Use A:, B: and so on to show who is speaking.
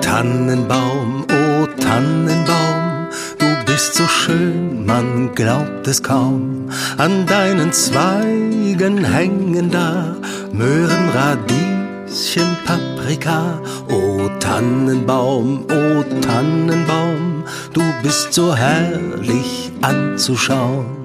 A: oh Tannenbaum, du bist so schön, man glaubt es kaum. An deinen Zweigen hängen da Möhren, Radieschen, Paprika. Oh Tannenbaum, du bist so herrlich anzuschauen.